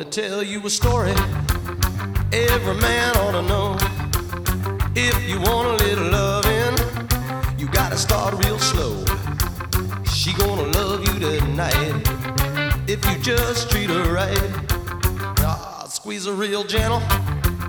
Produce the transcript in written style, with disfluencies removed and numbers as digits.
tell you a story every man ought to know. If you want a little loving, you gotta start real slow. She gonna love you tonight if you just treat her right. Squeeze her real gentle